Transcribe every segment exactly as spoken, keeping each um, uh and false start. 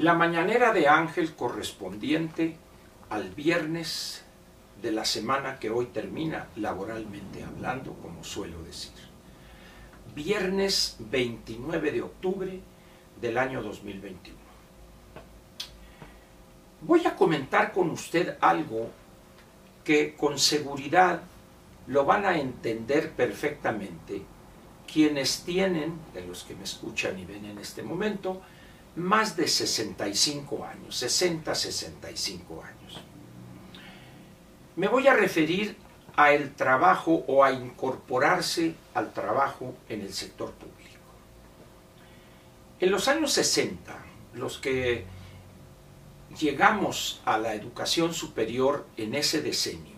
La mañanera de Ángel correspondiente al viernes de la semana que hoy termina, laboralmente hablando, como suelo decir. Viernes veintinueve de octubre del año dos mil veintiuno. Voy a comentar con usted algo que con seguridad lo van a entender perfectamente quienes tienen, de los que me escuchan y ven en este momento, más de sesenta y cinco años, sesenta, sesenta y cinco años. Me voy a referir a el trabajo o a incorporarse al trabajo en el sector público. En los años sesenta, los que llegamos a la educación superior en ese decenio,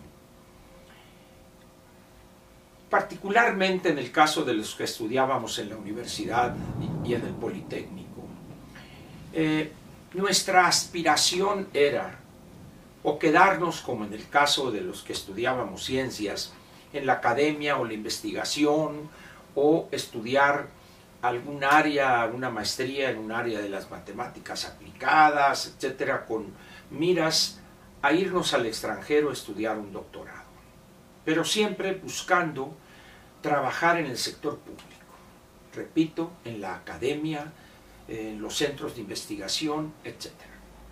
particularmente en el caso de los que estudiábamos en la universidad y en el Politécnico, eh, nuestra aspiración era o quedarnos, como en el caso de los que estudiábamos ciencias, en la academia o la investigación, o estudiar algún área, alguna maestría en un área de las matemáticas aplicadas, etcétera, con miras a irnos al extranjero a estudiar un doctorado, pero siempre buscando trabajar en el sector público. Repito, en la academia, en los centros de investigación, etcétera.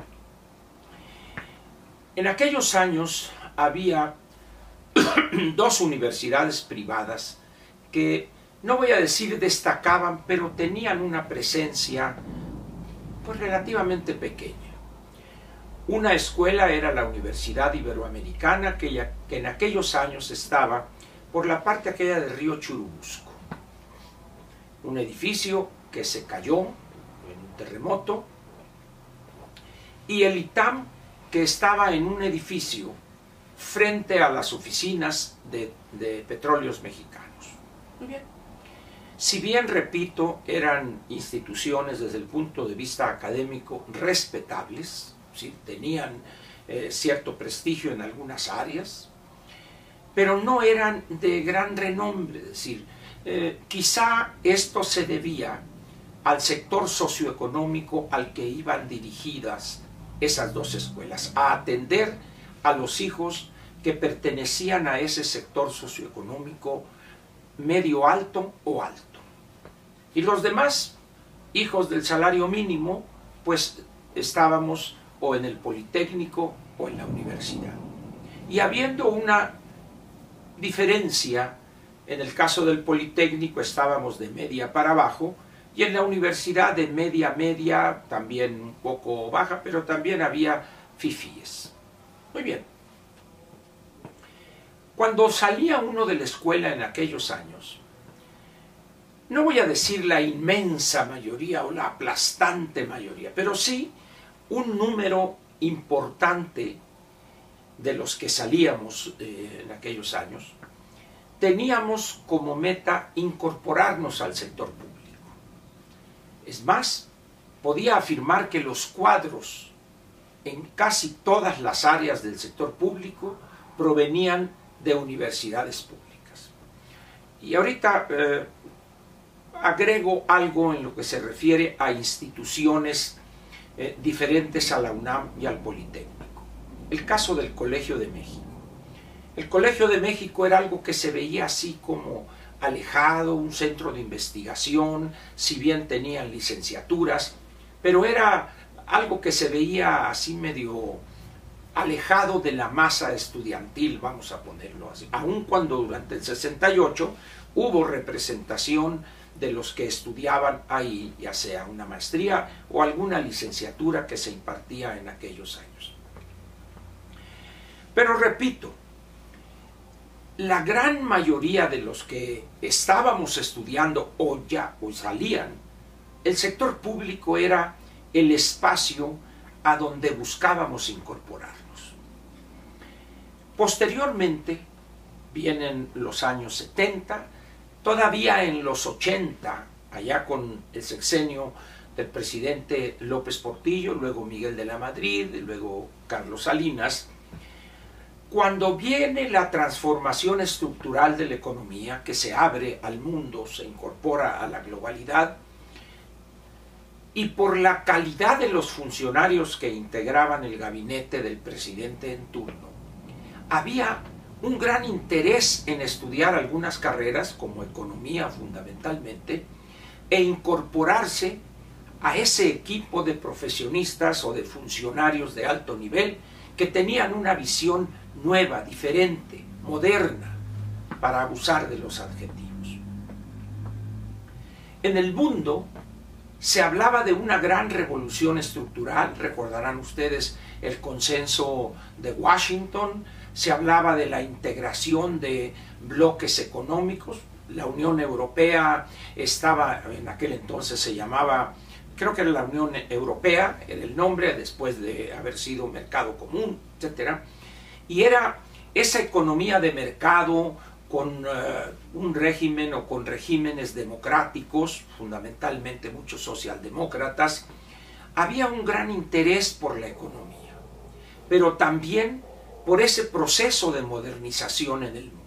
En aquellos años había dos universidades privadas que, no voy a decir destacaban, pero tenían una presencia pues relativamente pequeña. Una escuela era la Universidad Iberoamericana, que, ya, que en aquellos años estaba por la parte aquella del río Churubusco. Un edificio que se cayó en un terremoto, y el ITAM, que estaba en un edificio frente a las oficinas de, de Petróleos Mexicanos. Muy bien. Si bien, repito, eran instituciones desde el punto de vista académico respetables, ¿sí? Tenían eh, cierto prestigio en algunas áreas, pero no eran de gran renombre. Es decir, eh, quizá esto se debía al sector socioeconómico al que iban dirigidas esas dos escuelas, a atender a los hijos que pertenecían a ese sector socioeconómico medio alto o alto. Y los demás, hijos del salario mínimo, pues estábamos o en el Politécnico o en la universidad. Y habiendo una diferencia, en el caso del Politécnico estábamos de media para abajo, y en la universidad de media media, también un poco baja, pero también había fifíes. Muy bien. Cuando salía uno de la escuela en aquellos años, no voy a decir la inmensa mayoría o la aplastante mayoría, pero sí un número importante de los que salíamos eh, en aquellos años, teníamos como meta incorporarnos al sector público. Es más, podía afirmar que los cuadros en casi todas las áreas del sector público provenían de universidades públicas. Y ahorita eh, agrego algo en lo que se refiere a instituciones eh, diferentes a la UNAM y al Politécnico. El caso del Colegio de México. El Colegio de México era algo que se veía así como alejado, un centro de investigación, si bien tenían licenciaturas, pero era algo que se veía así medio alejado de la masa estudiantil, vamos a ponerlo así, aun cuando durante el sesenta y ocho hubo representación de los que estudiaban ahí, ya sea una maestría o alguna licenciatura que se impartía en aquellos años. Pero repito, la gran mayoría de los que estábamos estudiando o ya o salían, el sector público era el espacio a donde buscábamos incorporarnos. Posteriormente vienen los años setenta, todavía en los ochenta, allá con el sexenio del presidente López Portillo, luego Miguel de la Madrid, luego Carlos Salinas. Cuando viene la transformación estructural de la economía, que se abre al mundo, se incorpora a la globalidad, y por la calidad de los funcionarios que integraban el gabinete del presidente en turno, había un gran interés en estudiar algunas carreras, como economía fundamentalmente, e incorporarse a ese equipo de profesionistas o de funcionarios de alto nivel que tenían una visión nueva, diferente, moderna, para abusar de los adjetivos. En el mundo se hablaba de una gran revolución estructural, recordarán ustedes el consenso de Washington, se hablaba de la integración de bloques económicos, la Unión Europea estaba, en aquel entonces se llamaba, creo que era la Unión Europea, era el nombre después de haber sido mercado común, etcétera, y era esa economía de mercado con uh, un régimen o con regímenes democráticos, fundamentalmente muchos socialdemócratas. Había un gran interés por la economía, pero también por ese proceso de modernización en el mundo.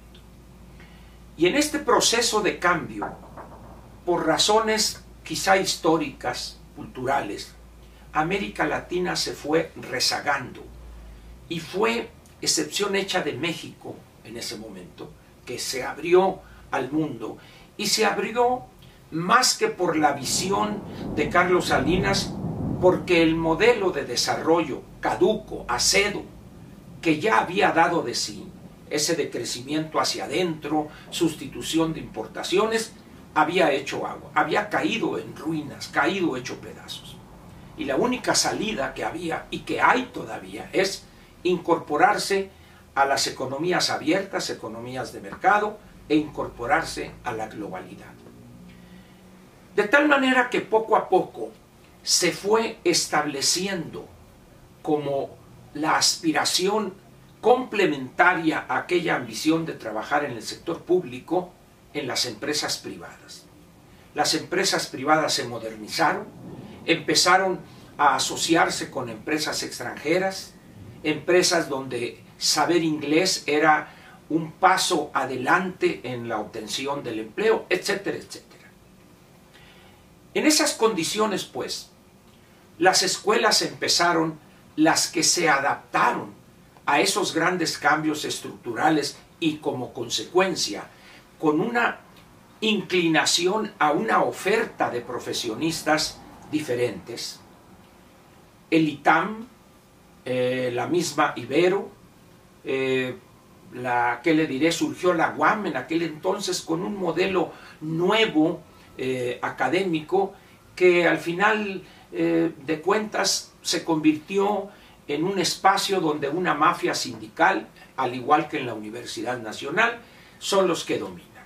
Y en este proceso de cambio, por razones quizá históricas, culturales, América Latina se fue rezagando y fue excepción hecha de México en ese momento, que se abrió al mundo, y se abrió más que por la visión de Carlos Salinas, porque el modelo de desarrollo caduco, acedo, que ya había dado de sí, ese de crecimiento hacia adentro, sustitución de importaciones, había hecho agua, había caído en ruinas, caído hecho pedazos. Y la única salida que había, y que hay todavía, es incorporarse a las economías abiertas, economías de mercado, e incorporarse a la globalidad. De tal manera que poco a poco se fue estableciendo como la aspiración complementaria a aquella ambición de trabajar en el sector público en las empresas privadas. Las empresas privadas se modernizaron, empezaron a asociarse con empresas extranjeras, empresas donde saber inglés era un paso adelante en la obtención del empleo, etcétera, etcétera. En esas condiciones, pues, las escuelas empezaron, las que se adaptaron a esos grandes cambios estructurales y como consecuencia, con una inclinación a una oferta de profesionistas diferentes. El I T A M, eh, la misma Ibero, eh, la que le diré, surgió la U A M en aquel entonces con un modelo nuevo eh, académico que al final eh, de cuentas se convirtió en un espacio donde una mafia sindical, al igual que en la Universidad Nacional, son los que dominan.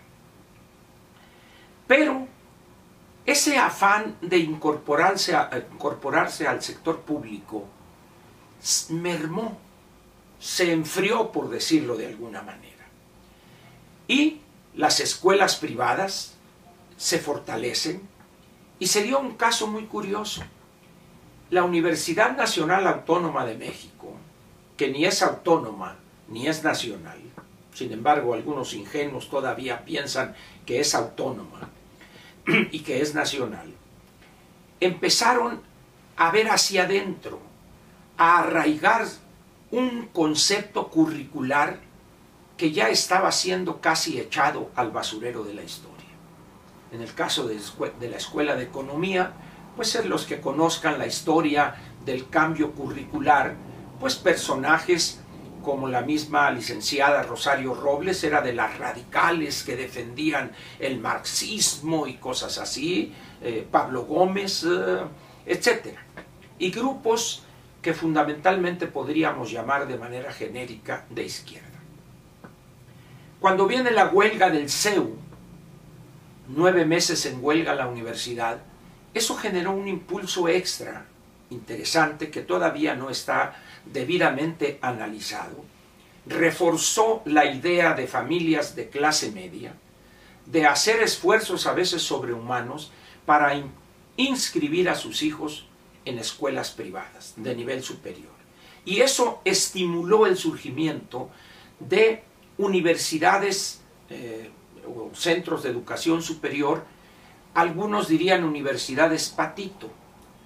Pero ese afán de incorporarse, a, incorporarse al sector público mermó, se enfrió, por decirlo de alguna manera. Y las escuelas privadas se fortalecen, y se dio un caso muy curioso. La Universidad Nacional Autónoma de México, que ni es autónoma ni es nacional, sin embargo algunos ingenuos todavía piensan que es autónoma y que es nacional, empezaron a ver hacia adentro, a arraigar un concepto curricular que ya estaba siendo casi echado al basurero de la historia. En el caso de, de la Escuela de Economía, pues ser los que conozcan la historia del cambio curricular, pues personajes como la misma licenciada Rosario Robles era de las radicales que defendían el marxismo y cosas así, eh, Pablo Gómez, eh, etcétera. Y grupos que fundamentalmente podríamos llamar de manera genérica de izquierda. Cuando viene la huelga del C E U, nueve meses en huelga la universidad, eso generó un impulso extra interesante que todavía no está debidamente analizado. Reforzó la idea de familias de clase media, de hacer esfuerzos a veces sobrehumanos para in- inscribir a sus hijos en escuelas privadas de nivel superior. Y eso estimuló el surgimiento de universidades eh, o centros de educación superior, algunos dirían universidades patito,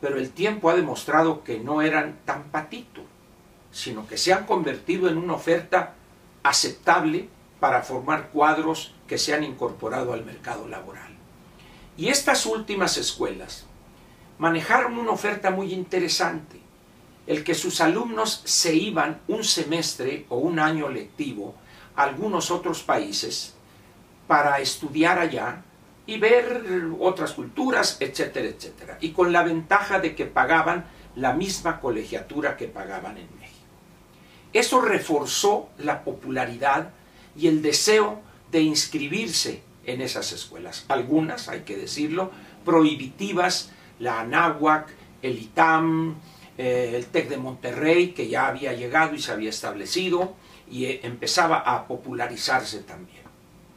pero el tiempo ha demostrado que no eran tan patito, sino que se han convertido en una oferta aceptable para formar cuadros que se han incorporado al mercado laboral. Y estas últimas escuelas manejaron una oferta muy interesante, el que sus alumnos se iban un semestre o un año lectivo a algunos otros países para estudiar allá y ver otras culturas, etcétera, etcétera. Y con la ventaja de que pagaban la misma colegiatura que pagaban en México. Eso reforzó la popularidad y el deseo de inscribirse en esas escuelas. Algunas, hay que decirlo, prohibitivas, la Anáhuac, el ITAM, eh, el TEC de Monterrey, que ya había llegado y se había establecido, y eh, empezaba a popularizarse también.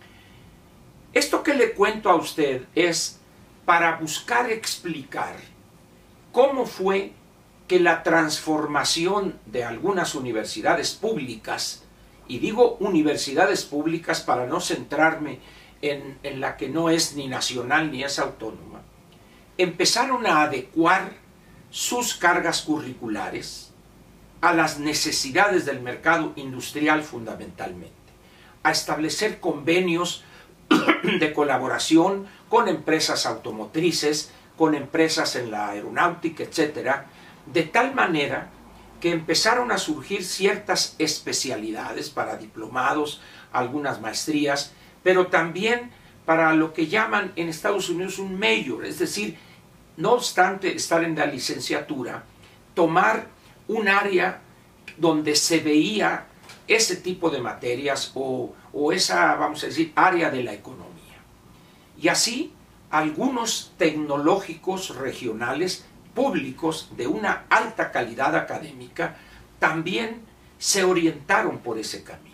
Esto que le cuento a usted es para buscar explicar cómo fue que la transformación de algunas universidades públicas, y digo universidades públicas para no centrarme en, en la que no es ni nacional ni es autónoma, empezaron a adecuar sus cargas curriculares a las necesidades del mercado industrial fundamentalmente, a establecer convenios de colaboración con empresas automotrices, con empresas en la aeronáutica, etcétera, de tal manera que empezaron a surgir ciertas especialidades para diplomados, algunas maestrías, pero también para lo que llaman en Estados Unidos un major, es decir, no obstante estar en la licenciatura, tomar un área donde se veía ese tipo de materias o, o esa, vamos a decir, área de la economía. Y así, algunos tecnológicos regionales públicos de una alta calidad académica también se orientaron por ese camino.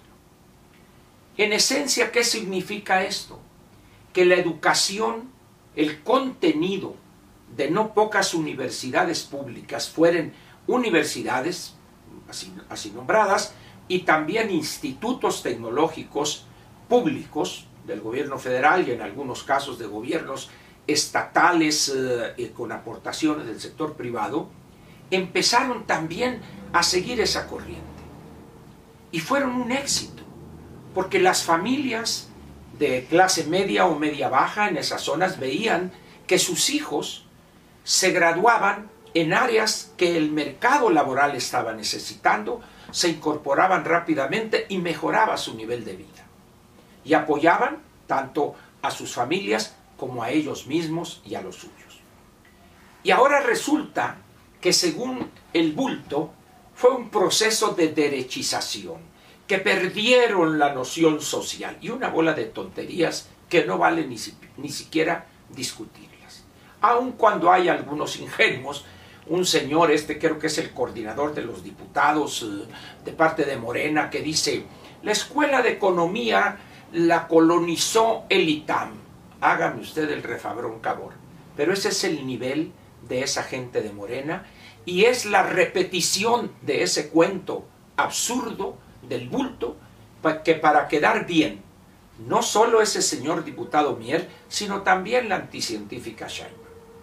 En esencia, ¿qué significa esto? Que la educación, el contenido de no pocas universidades públicas fueran universidades así, así nombradas y también institutos tecnológicos públicos del gobierno federal y en algunos casos de gobiernos estatales eh, con aportaciones del sector privado, empezaron también a seguir esa corriente. Y fueron un éxito, porque las familias de clase media o media baja en esas zonas veían que sus hijos se graduaban en áreas que el mercado laboral estaba necesitando, se incorporaban rápidamente y mejoraba su nivel de vida. Y apoyaban tanto a sus familias como a ellos mismos y a los suyos. Y ahora resulta que según el Bulto fue un proceso de derechización, que perdieron la noción social y una bola de tonterías que no vale ni, si, ni siquiera discutirlas. Aun cuando hay algunos ingenuos, un señor, este creo que es el coordinador de los diputados eh, de parte de Morena, que dice, la escuela de economía la colonizó el ITAM. Hágame usted el refabrón cabor. Pero ese es el nivel de esa gente de Morena y es la repetición de ese cuento absurdo del Bulto que para quedar bien, no solo ese señor diputado Mier, sino también la anticientífica Sheinbaum.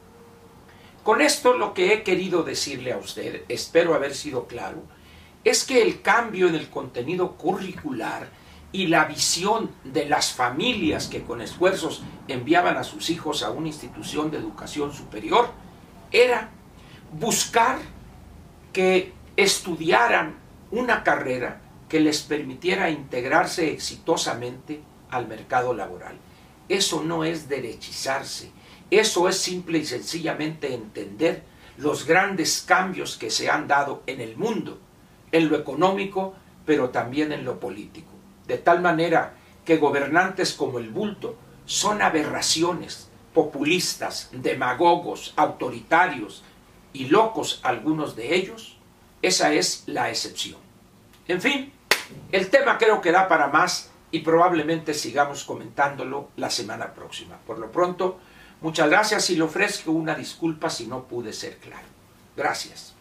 Con esto lo que he querido decirle a usted, espero haber sido claro, es que el cambio en el contenido curricular y la visión de las familias que con esfuerzos enviaban a sus hijos a una institución de educación superior era buscar que estudiaran una carrera que les permitiera integrarse exitosamente al mercado laboral. Eso no es derechizarse, eso es simple y sencillamente entender los grandes cambios que se han dado en el mundo, en lo económico, pero también en lo político. De tal manera que gobernantes como el Bulto son aberraciones, populistas, demagogos, autoritarios y locos algunos de ellos, esa es la excepción. En fin, el tema creo que da para más y probablemente sigamos comentándolo la semana próxima. Por lo pronto, muchas gracias y le ofrezco una disculpa si no pude ser claro. Gracias.